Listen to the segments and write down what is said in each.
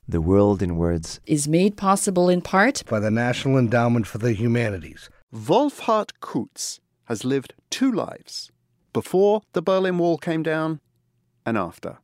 The World in Words is made possible in part by the National Endowment for the Humanities. Wolfhart Kutz has lived two lives, before the Berlin Wall came down and after.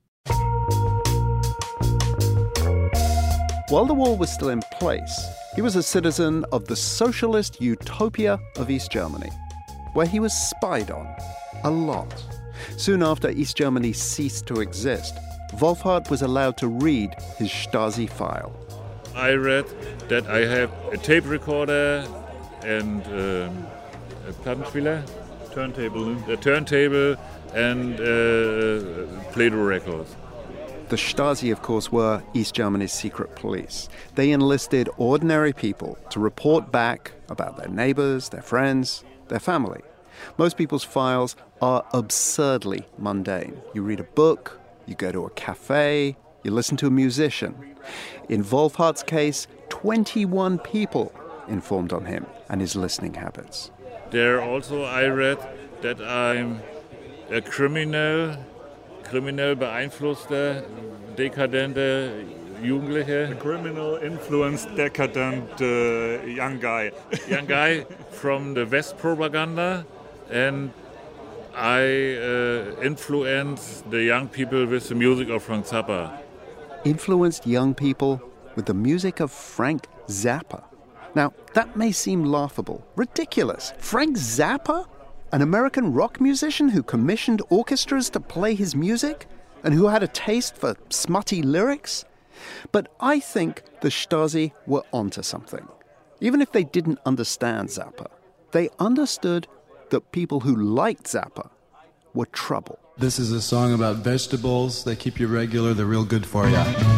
While the wall was still in place, he was a citizen of the socialist utopia of East Germany, where he was spied on a lot. Soon after East Germany ceased to exist, Wolfhart was allowed to read his Stasi file. I read that I have a tape recorder and a Plattenspieler, a turntable and Play-Doh records. The Stasi, of course, were East Germany's secret police. They enlisted ordinary people to report back about their neighbors, their friends, their family. Most people's files are absurdly mundane. You read a book, you go to a cafe, you listen to a musician. In Wolfhart's case, 21 people informed on him and his listening habits. There also I read that I'm a criminal beeinflusster, dekadente Jugendliche. A criminal influenced, decadent young guy. Young guy from the West propaganda, and I influenced the young people with the music of Frank Zappa. Influenced young people with the music of Frank Zappa. Now, that may seem laughable, ridiculous. Frank Zappa? An American rock musician who commissioned orchestras to play his music and who had a taste for smutty lyrics? But I think the Stasi were onto something. Even if they didn't understand Zappa, they understood that people who liked Zappa were trouble. This is a song about vegetables. They keep you regular. They're real good for you.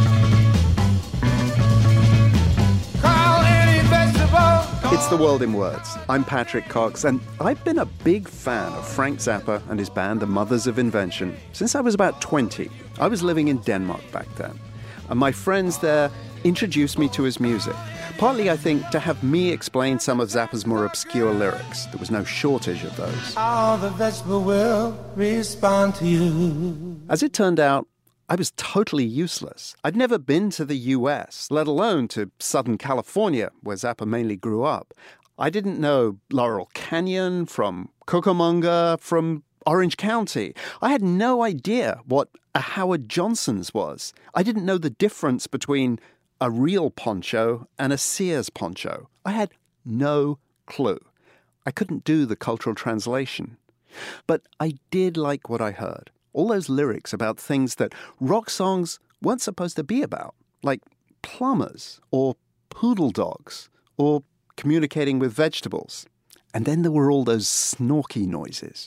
It's The World in Words. I'm Patrick Cox, and I've been a big fan of Frank Zappa and his band, The Mothers of Invention, since I was about 20. I was living in Denmark back then, and my friends there introduced me to his music. Partly, I think, to have me explain some of Zappa's more obscure lyrics. There was no shortage of those. All the vegetable will respond to you. As it turned out, I was totally useless. I'd never been to the US, let alone to Southern California, where Zappa mainly grew up. I didn't know Laurel Canyon from Cucamonga, from Orange County. I had no idea what a Howard Johnson's was. I didn't know the difference between a real poncho and a Sears poncho. I had no clue. I couldn't do the cultural translation. But I did like what I heard. All those lyrics about things that rock songs weren't supposed to be about, like plumbers or poodle dogs or communicating with vegetables. And then there were all those snorky noises.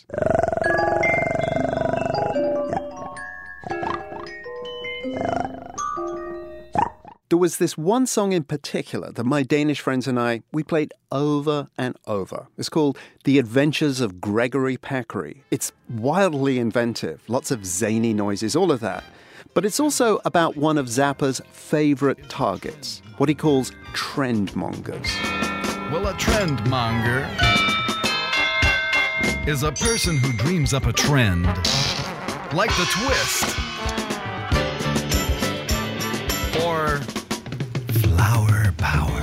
There was this one song in particular that my Danish friends and we played over and over. It's called The Adventures of Gregory Peccary. It's wildly inventive, lots of zany noises, all of that. But it's also about one of Zappa's favorite targets, what he calls trendmongers. Well, a trendmonger is a person who dreams up a trend, like the twist or flower power.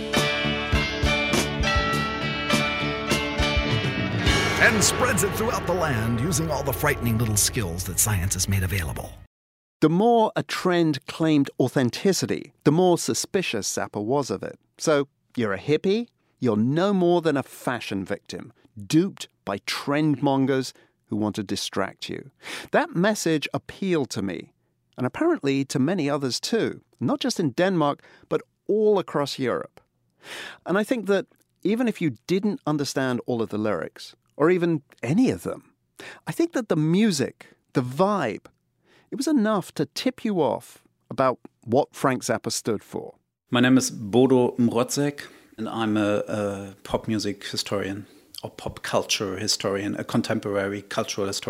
And spreads it throughout the land using all the frightening little skills that science has made available. The more a trend claimed authenticity, the more suspicious Zappa was of it. So, you're a hippie, you're no more than a fashion victim, duped by trendmongers who want to distract you. That message appealed to me, and apparently to many others too, not just in Denmark, but all across Europe. And I think that even if you didn't understand all of the lyrics, or even any of them, I think that the music, the vibe, it was enough to tip you off about what Frank Zappa stood for. My name is Bodo Mrotzek, and I'm a pop music historian, or pop culture historian, a contemporary cultural historian.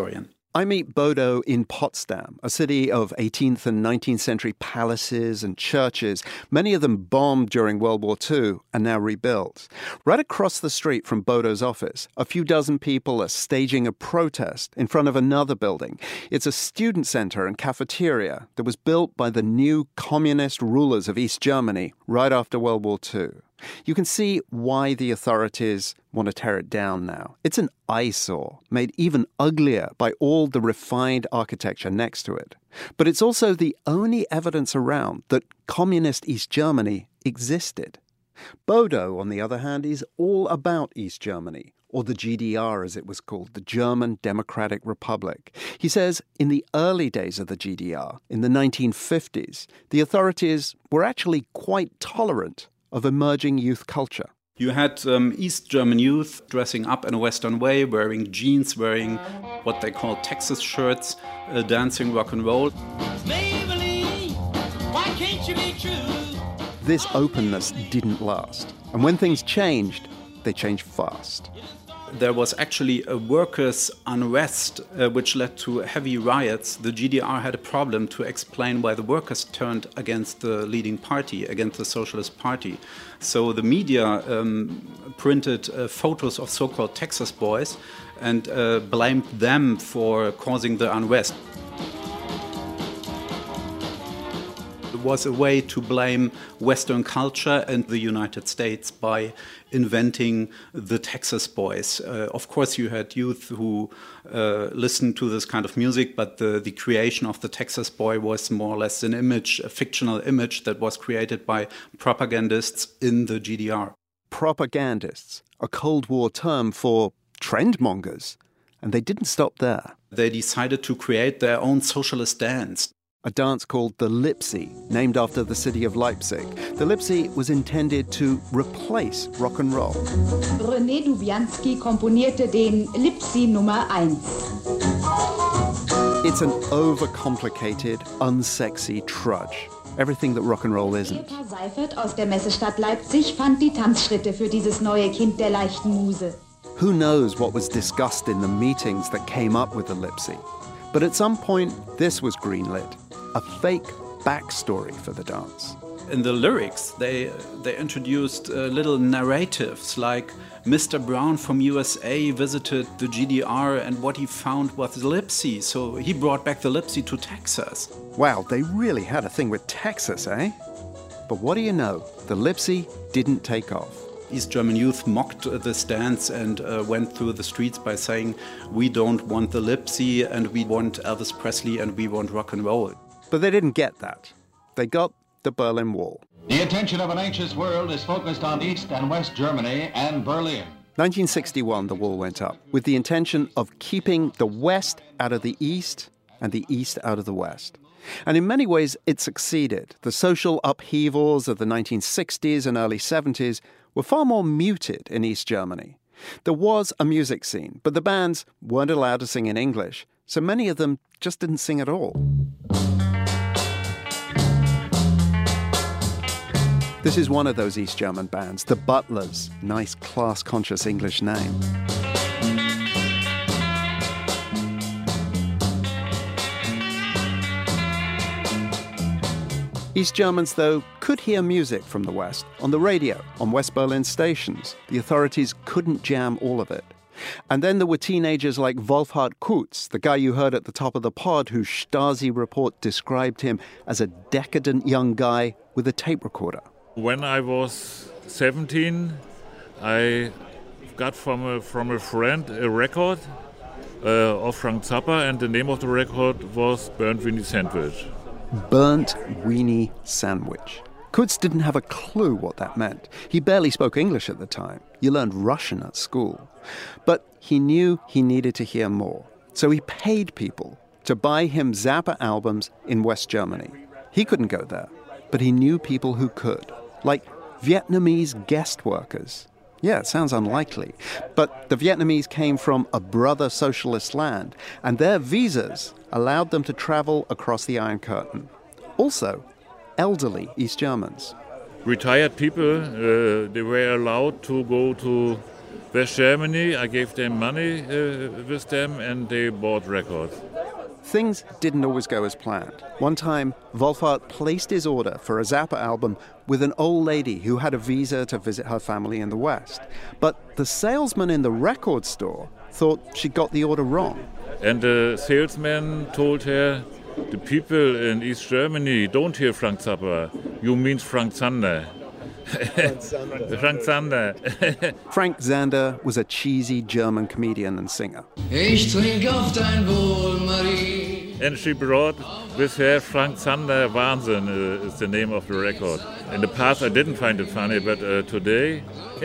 I meet Bodo in Potsdam, a city of 18th and 19th century palaces and churches, many of them bombed during World War II and now rebuilt. Right across the street from Bodo's office, a few dozen people are staging a protest in front of another building. It's a student center and cafeteria that was built by the new communist rulers of East Germany right after World War II. You can see why the authorities want to tear it down now. It's an eyesore, made even uglier by all the refined architecture next to it. But it's also the only evidence around that communist East Germany existed. Bodo, on the other hand, is all about East Germany, or the GDR as it was called, the German Democratic Republic. He says in the early days of the GDR, in the 1950s, the authorities were actually quite tolerant of emerging youth culture. You had East German youth dressing up in a Western way, wearing jeans, wearing what they call Texas shirts, dancing rock and roll. Maybelline, why can't you be true? This openness didn't last. And when things changed, they changed fast. There was actually a workers' unrest which led to heavy riots. The GDR had a problem to explain why the workers turned against the leading party, against the Socialist Party. So the media printed photos of so-called Texas boys and blamed them for causing the unrest. It was a way to blame Western culture and the United States by inventing the Texas boys. Of course, you had youth who listened to this kind of music, but the creation of the Texas boy was more or less an image, a fictional image that was created by propagandists in the GDR. Propagandists, a Cold War term for trendmongers. And they didn't stop there. They decided to create their own socialist dance. A dance called the Lipsy, named after the city of Leipzig. The Lipsy was intended to replace rock and roll. René Dubiansky komponierte den Lipsy Nummer 1. It's an overcomplicated, unsexy trudge. Everything that rock and roll isn't. Peter Seifert aus der Messestadt Leipzig fand die Tanzschritte für dieses neue Kind der leichten Muse. Who knows what was discussed in the meetings that came up with the Lipsy? But at some point, this was greenlit. A fake backstory for the dance. In the lyrics, they introduced little narratives like Mr. Brown from USA visited the GDR and what he found was the Lipsy, so he brought back the Lipsy to Texas. Wow, they really had a thing with Texas, eh? But what do you know? The Lipsy didn't take off. East German youth mocked this dance and went through the streets by saying, we don't want the Lipsy and we want Elvis Presley and we want rock and roll. But they didn't get that. They got the Berlin Wall. The attention of an anxious world is focused on East and West Germany and Berlin. 1961, the wall went up with the intention of keeping the West out of the East and the East out of the West. And in many ways, it succeeded. The social upheavals of the 1960s and early 70s were far more muted in East Germany. There was a music scene, but the bands weren't allowed to sing in English, so many of them just didn't sing at all. This is one of those East German bands, the Butlers. Nice class-conscious English name. East Germans, though, could hear music from the West on the radio, on West Berlin stations. The authorities couldn't jam all of it. And then there were teenagers like Wolfhard Kutz, the guy you heard at the top of the pod, whose Stasi report described him as a decadent young guy with a tape recorder. When I was 17, I got from a friend a record of Frank Zappa, and the name of the record was Burnt Weenie Sandwich. Burnt Weenie Sandwich. Kutz didn't have a clue what that meant. He barely spoke English at the time. You learned Russian at school. But he knew he needed to hear more. So he paid people to buy him Zappa albums in West Germany. He couldn't go there, but he knew people who could, like Vietnamese guest workers. Yeah, it sounds unlikely, but the Vietnamese came from a brother socialist land, and their visas allowed them to travel across the Iron Curtain. Also, elderly East Germans. Retired people, they were allowed to go to West Germany. I gave them money with them, and they bought records. Things didn't always go as planned. One time, Wolfhard placed his order for a Zappa album with an old lady who had a visa to visit her family in the West. But the salesman in the record store thought she got the order wrong. And the salesman told her, the people in East Germany don't hear Frank Zappa. You mean Frank Zander. Frank Zander. Frank Zander was a cheesy German comedian and singer. Ich trink auf dein Wohl, Marie. And she brought with her Frank Zander Wahnsinn is the name of the record. In the past I didn't find it funny, but today...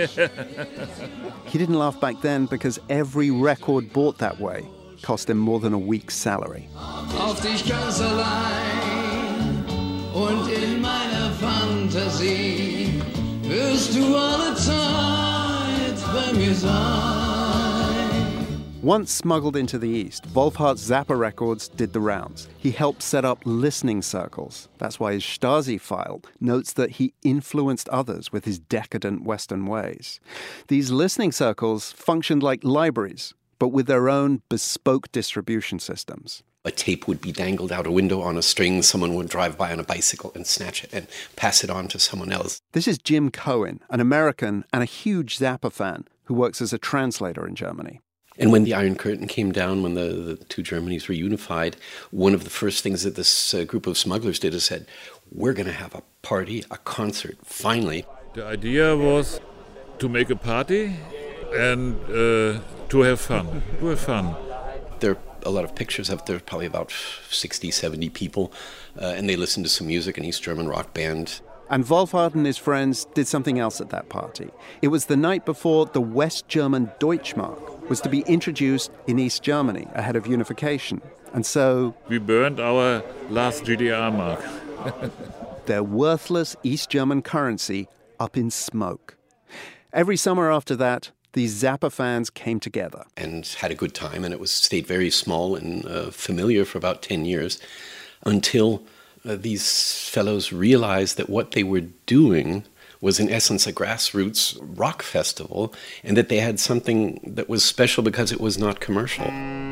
He didn't laugh back then because every record bought that way cost him more than a week's salary. Auf dich ganz allein und in meiner Fantasie wirst du alle Zeit bei mir sein. Once smuggled into the East, Wolfhardt's Zappa records did the rounds. He helped set up listening circles. That's why his Stasi file notes that he influenced others with his decadent Western ways. These listening circles functioned like libraries, but with their own bespoke distribution systems. A tape would be dangled out a window on a string. Someone would drive by on a bicycle and snatch it and pass it on to someone else. This is Jim Cohen, an American and a huge Zappa fan who works as a translator in Germany. And when the Iron Curtain came down, when the two Germanys were unified, one of the first things that this group of smugglers did is said, we're going to have a party, a concert, finally. The idea was to make a party and to have fun. There are a lot of pictures of there, probably about 60, 70 people, and they listened to some music, an East German rock band. And Wolfhard and his friends did something else at that party. It was the night before the West German Deutschmark was to be introduced in East Germany ahead of unification. And so... we burned our last GDR mark. Their worthless East German currency up in smoke. Every summer after that, these Zappa fans came together. And had a good time, and it stayed very small and familiar for about 10 years until these fellows realized that what they were doing was in essence a grassroots rock festival, and that they had something that was special because it was not commercial.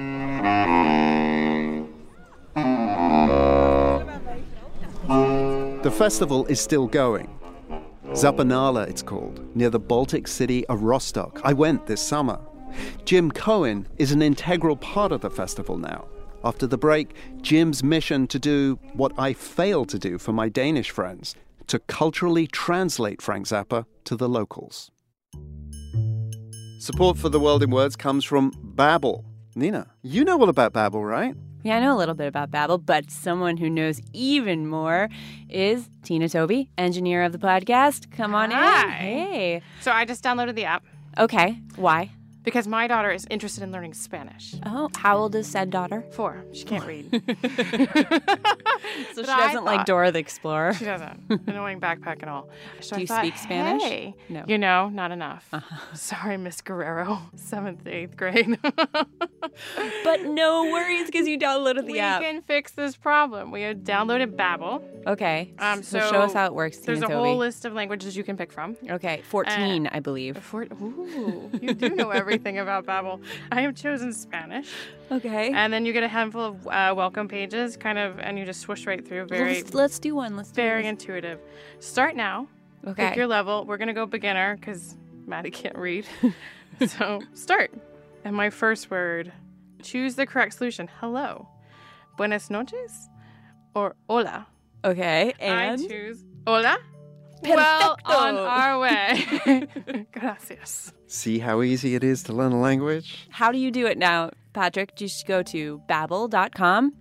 The festival is still going. Zappanala, it's called, near the Baltic city of Rostock. I went this summer. Jim Cohen is an integral part of the festival now. After the break, Jim's mission to do what I failed to do for my Danish friends, to culturally translate Frank Zappa to the locals. Support for The World in Words comes from Babbel. Nina, you know all about Babbel, right? Yeah, I know a little bit about Babbel, but someone who knows even more is Tina Toby, engineer of the podcast. Come on in. Hey. So I just downloaded the app. Okay. Why? Because my daughter is interested in learning Spanish. Oh, how old is said daughter? 4. She can't read. So she doesn't like Dora the Explorer? She doesn't. Annoying backpack and all. So Do you speak Spanish? Hey, no. You know, not enough. Sorry, Miss Guerrero. 7th, 8th grade. But no worries because you downloaded the app. We can fix this problem. We had downloaded Babbel. Okay. So show us how it works, Tina There's a Toby. whole list of languages you can pick from. Okay. 14, I believe. Ooh, you do know everything about Babbel. I have chosen Spanish. Okay. And then you get a handful of welcome pages, kind of, and you just swoosh right through. Let's do one. Very intuitive. Start now. Okay. Pick your level. We're going to go beginner because Maddie can't read. So start. And my first word, choose the correct solution. Hello. Buenas noches or hola. Okay. And? I choose hola. Perfecto. Well, on our way. Gracias. See how easy it is to learn a language? How do you do it now, Patrick? Just go to babbel.com,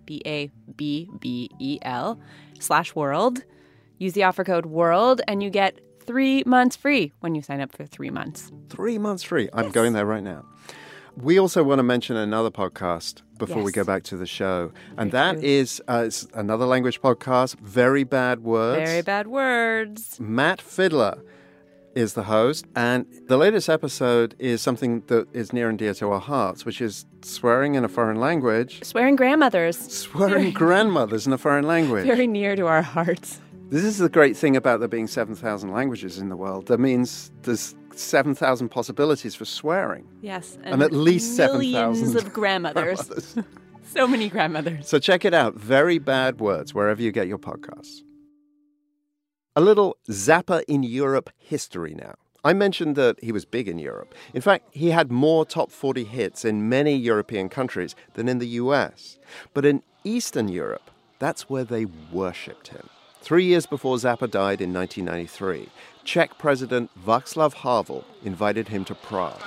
BABBEL/world. Use the offer code WORLD, and you get 3 months free when you sign up for 3 months. 3 months free. I'm going there right now. We also want to mention another podcast before we go back to the show. And that is it's another language podcast, Very Bad Words. Very Bad Words. Matt Fiddler is the host. And the latest episode is something that is near and dear to our hearts, which is swearing in a foreign language. Swearing grandmothers. Swearing grandmothers in a foreign language. Very near to our hearts. This is the great thing about there being 7,000 languages in the world. That means there's 7,000 possibilities for swearing. Yes. And at least 7,000 millions of grandmothers. So many grandmothers. So check it out. Very Bad Words, wherever you get your podcasts. A little Zappa in Europe history now. I mentioned that he was big in Europe. In fact, he had more top 40 hits in many European countries than in the US. But in Eastern Europe, that's where they worshipped him. 3 years before Zappa died in 1993, Czech President Václav Havel invited him to Prague.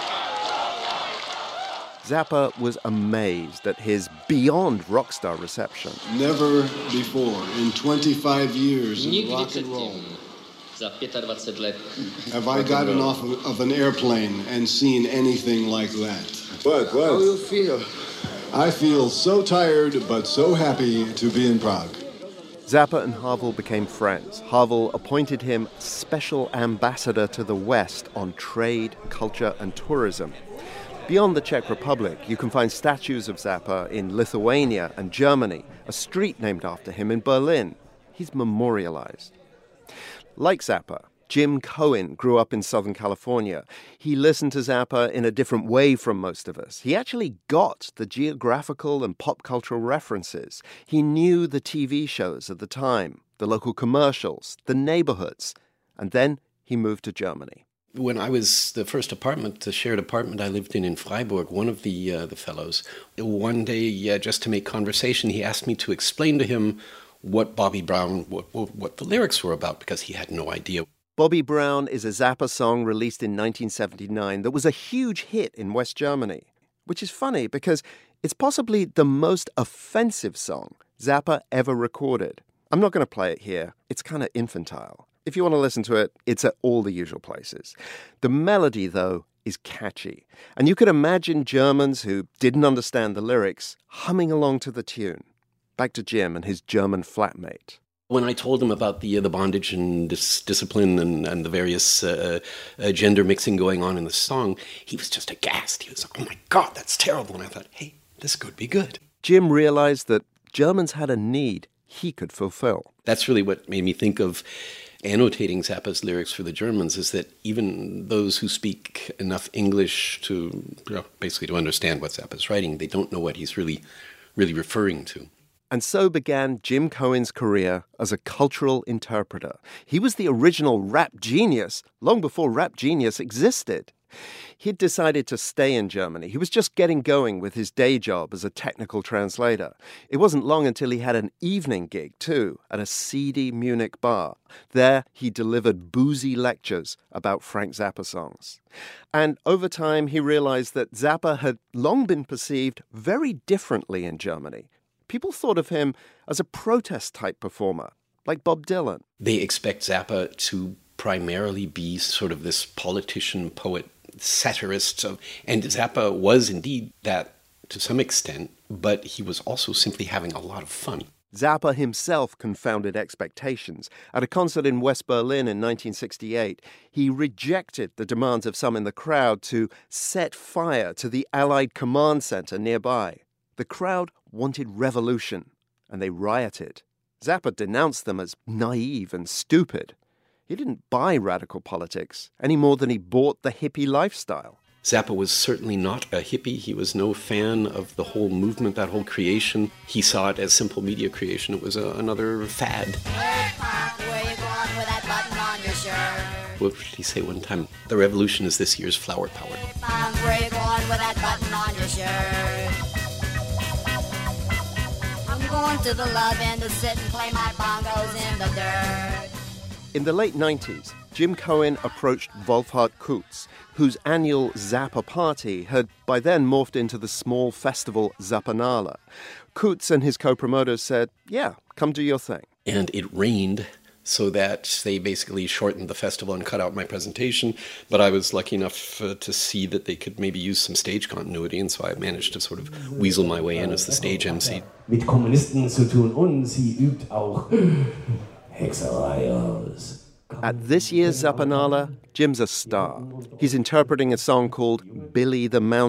Zappa was amazed at his beyond rock star reception. Never before in 25 years in rock and roll have I gotten off of an airplane and seen anything like that. What? How do you feel? I feel so tired but so happy to be in Prague. Zappa and Havel became friends. Havel appointed him special ambassador to the West on trade, culture, and tourism. Beyond the Czech Republic, you can find statues of Zappa in Lithuania and Germany, a street named after him in Berlin. He's memorialized. Like Zappa, Jim Cohen grew up in Southern California. He listened to Zappa in a different way from most of us. He actually got the geographical and pop cultural references. He knew the TV shows of the time, the local commercials, the neighborhoods. And then he moved to Germany. When I was the first apartment, the shared apartment I lived in Freiburg, one of the fellows, one day, just to make conversation, he asked me to explain to him what Bobby Brown, what the lyrics were about, because he had no idea. Bobby Brown is a Zappa song released in 1979 that was a huge hit in West Germany, which is funny because it's possibly the most offensive song Zappa ever recorded. I'm not going to play it here. It's kind of infantile. If you want to listen to it, it's at all the usual places. The melody, though, is catchy. And you could imagine Germans who didn't understand the lyrics humming along to the tune. Back to Jim and his German flatmate. When I told him about the bondage and discipline and the various gender mixing going on in the song, he was just aghast. He was like, oh my God, that's terrible. And I thought, hey, this could be good. Jim realized that Germans had a need he could fulfill. That's really what made me think of annotating Zappa's lyrics for the Germans, is that even those who speak enough English to, basically to understand what Zappa's writing, they don't know what he's really referring to. And so began Jim Cohen's career as a cultural interpreter. He was the original rap genius long before Rap Genius existed. He'd decided to stay in Germany. He was just getting going with his day job as a technical translator. It wasn't long until he had an evening gig, too, at a seedy Munich bar. There, he delivered boozy lectures about Frank Zappa songs. And over time, he realized that Zappa had long been perceived very differently in Germany. People thought of him as a protest-type performer, like Bob Dylan. They expect Zappa to primarily be sort of this politician, poet, satirist. And Zappa was indeed that to some extent, but he was also simply having a lot of fun. Zappa himself confounded expectations. At a concert in West Berlin in 1968, he rejected the demands of some in the crowd to set fire to the Allied command center nearby. The crowd wanted revolution, and they rioted. Zappa denounced them as naive and stupid. He didn't buy radical politics any more than he bought the hippie lifestyle. Zappa was certainly not a hippie. He was no fan of the whole movement, that whole creation. He saw it as simple media creation. It was another fad. Where you going with that button on your shirt? What did he say one time? The revolution is this year's flower power. Where you going with that button on your shirt? I'm going to the love end to sit and play my bongos in the dirt. In the late 90s, Jim Cohen approached Wolfhard Kutz, whose annual Zappa party had by then morphed into the small festival Zappanale. Kutz and his co-promoters said, yeah, come do your thing. And it rained, so that they basically shortened the festival and cut out my presentation. But I was lucky enough to see that they could maybe use some stage continuity, and so I managed to sort of weasel my way in as the stage MC. Mit Kommunisten zu tun und sie übt auch Hexerei aus. At this year's Zappanale, Jim's a star. He's interpreting a song called Billy the Mountain,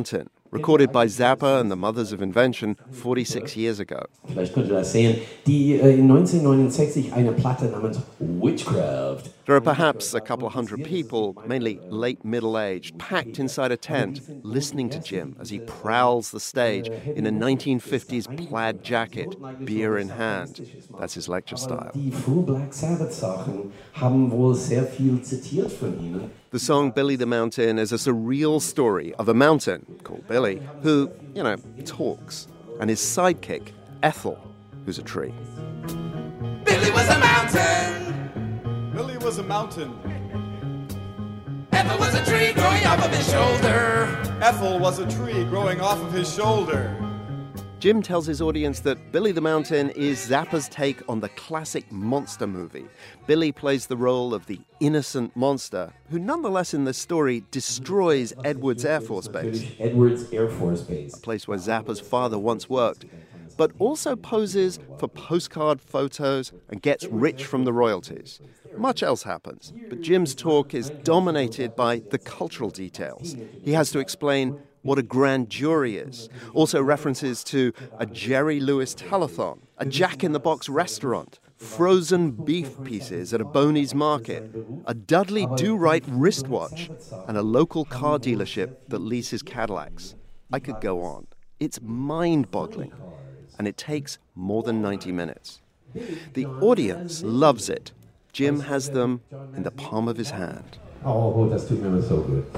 recorded by Zappa and the Mothers of Invention 46 years ago. Vielleicht könnt ihr das sehen, die in 1969 eine Platte namens Witchcraft. There are perhaps a couple of hundred people, mainly late middle-aged, packed inside a tent, listening to Jim as he prowls the stage in a 1950s plaid jacket, beer in hand. That's his lecture style. Die frühen Black Sabbath Sachen haben wohl sehr viel zitiert von ihnen. The song Billy the Mountain is a surreal story of a mountain called Billy who, talks, and his sidekick, Ethel, who's a tree. Billy was a mountain. Billy was a mountain. Ethel was a tree growing off of his shoulder. Ethel was a tree growing off of his shoulder. Jim tells his audience that Billy the Mountain is Zappa's take on the classic monster movie. Billy plays the role of the innocent monster, who nonetheless in this story destroys Edwards Air Force Base. Edwards Air Force Base. A place where Zappa's father once worked, but also poses for postcard photos and gets rich from the royalties. Much else happens, but Jim's talk is dominated by the cultural details. He has to explain what a grand jury is. Also references to a Jerry Lewis telethon, a Jack-in-the-Box restaurant, frozen beef pieces at a Boney's market, a Dudley Do-Right wristwatch, and a local car dealership that leases Cadillacs. I could go on. It's mind-boggling, and it takes more than 90 minutes. The audience loves it. Jim has them in the palm of his hand. Oh, das tut mir so gut.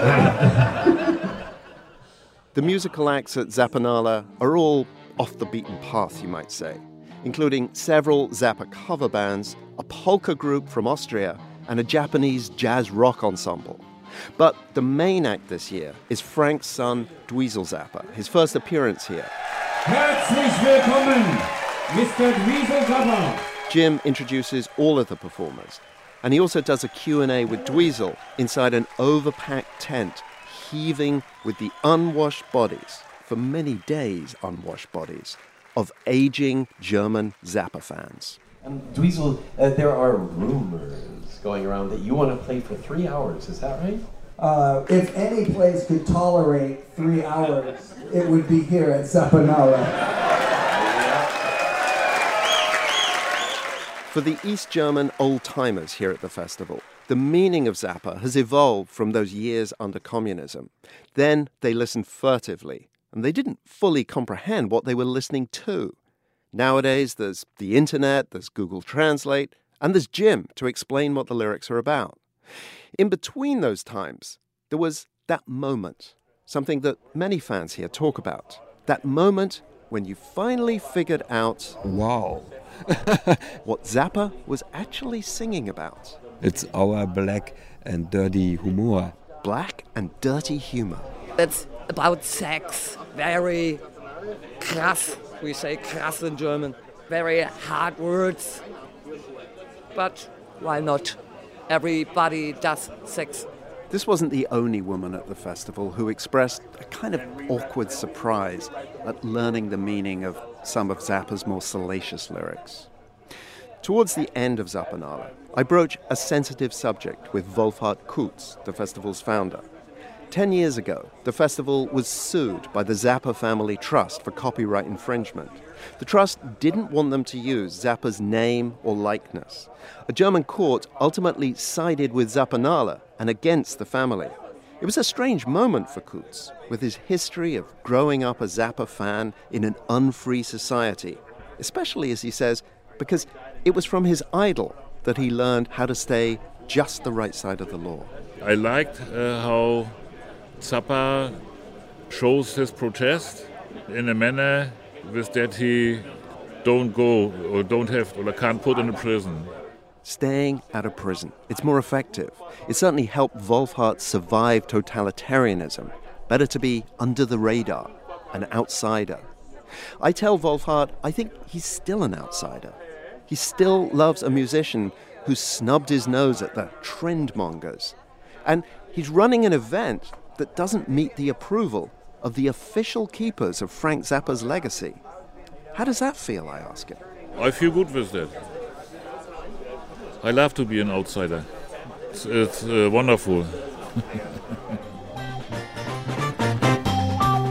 The musical acts at Zappanale are all off the beaten path, you might say, including several Zappa cover bands, a polka group from Austria, and a Japanese jazz rock ensemble. But the main act this year is Frank's son, Dweezil Zappa, his first appearance here. Herzlich willkommen, Mr. Dweezil Zappa. Jim introduces all of the performers, and he also does a Q&A with Dweezil inside an overpacked tent, heaving with the unwashed bodies, for many days unwashed bodies, of aging German Zappa fans. Dweezil, there are rumors going around that you want to play for 3 hours, is that right? If any place could tolerate 3 hours, it would be here at Zappanale. For the East German old-timers here at the festival, the meaning of Zappa has evolved from those years under communism. Then they listened furtively, and they didn't fully comprehend what they were listening to. Nowadays, there's the internet, there's Google Translate, and there's Jim to explain what the lyrics are about. In between those times, there was that moment, something that many fans here talk about. That moment when you finally figured out, wow, what Zappa was actually singing about. It's our black and dirty humor. Black and dirty humor. It's about sex. Very krass. We say krass in German. Very hard words. But why not? Everybody does sex. This wasn't the only woman at the festival who expressed a kind of awkward surprise at learning the meaning of some of Zappa's more salacious lyrics. Towards the end of Zappanale, I broach a sensitive subject with Wolfhard Kutz, the festival's founder. 10 years ago, the festival was sued by the Zappa Family Trust for copyright infringement. The trust didn't want them to use Zappa's name or likeness. A German court ultimately sided with Zappanale and against the family. It was a strange moment for Kutz, with his history of growing up a Zappa fan in an unfree society, especially, as he says, because it was from his idol that he learned how to stay just the right side of the law. I liked how Zappa shows his protest in a manner with that he don't go or don't have or can't put in a prison. Staying out of prison. It's more effective. It certainly helped Wolfhard survive totalitarianism. Better to be under the radar, an outsider. I tell Wolfhard I think he's still an outsider. He still loves a musician who snubbed his nose at the trendmongers. And he's running an event that doesn't meet the approval of the official keepers of Frank Zappa's legacy. How does that feel, I ask him? I feel good with that. I love to be an outsider. It's wonderful.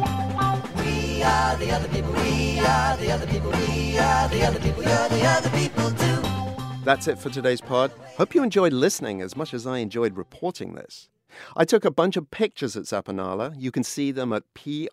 are the other people, we are the other people, we are the other people, you're the other people too. That's it for today's pod. Hope you enjoyed listening as much as I enjoyed reporting this. I took a bunch of pictures at Zapanala. You can see them at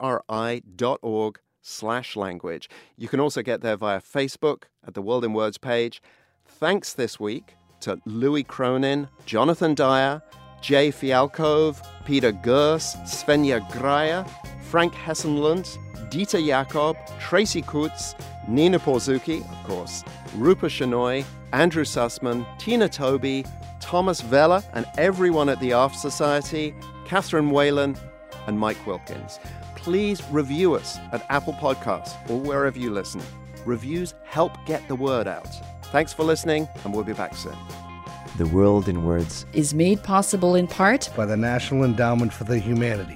pri.org/language. You can also get there via Facebook at the World in Words page. Thanks this week to Louis Cronin, Jonathan Dyer, Jay Fialkov, Peter Gers, Svenja Greyer, Frank Hessenlund, Dieter Jakob, Tracy Kutz, Nina Porzuki, of course, Rupa Shenoy, Andrew Sussman, Tina Toby, Thomas Vella, and everyone at the Aft Society, Catherine Whalen, and Mike Wilkins. Please review us at Apple Podcasts or wherever you listen. Reviews help get the word out. Thanks for listening, and we'll be back soon. The World in Words is made possible in part by the National Endowment for the Humanities.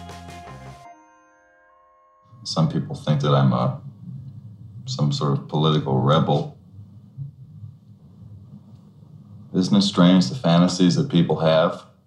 Some people think that I'm some sort of political rebel. Isn't it strange the fantasies that people have?